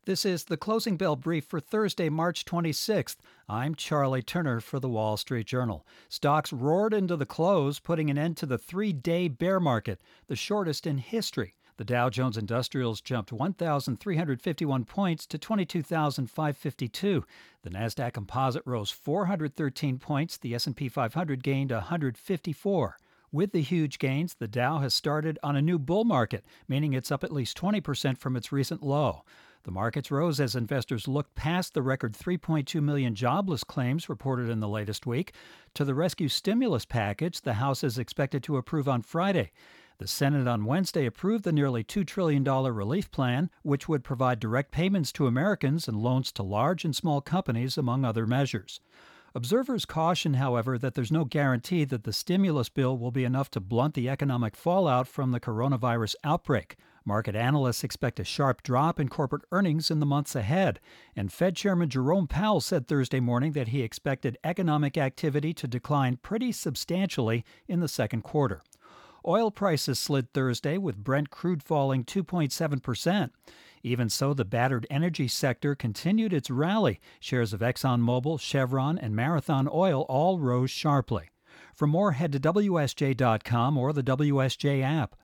This is the Closing Bell Brief for Thursday, March 26th. I'm Charlie Turner for the Wall Street Journal. Stocks roared into the close, putting an end to the three-day bear market, the shortest in history. The Dow Jones Industrials jumped 1,351 points to 22,552. The Nasdaq Composite rose 413 points. The S&P 500 gained 154. With the huge gains, the Dow has started on a new bull market, meaning it's up at least 20% from its recent low. The markets rose as investors looked past the record 3.2 million jobless claims reported in the latest week to the rescue stimulus package the House is expected to approve on Friday. The Senate on Wednesday approved the nearly $2 trillion relief plan, which would provide direct payments to Americans and loans to large and small companies, among other measures. Observers caution, however, that there's no guarantee that the stimulus bill will be enough to blunt the economic fallout from the coronavirus outbreak. Market analysts expect a sharp drop in corporate earnings in the months ahead, and Fed Chairman Jerome Powell said Thursday morning that he expected economic activity to decline pretty substantially in the second quarter. Oil prices slid Thursday, with Brent crude falling 2.7%. Even so, the battered energy sector continued its rally. Shares of ExxonMobil, Chevron, and Marathon Oil all rose sharply. For more, head to WSJ.com or the WSJ app.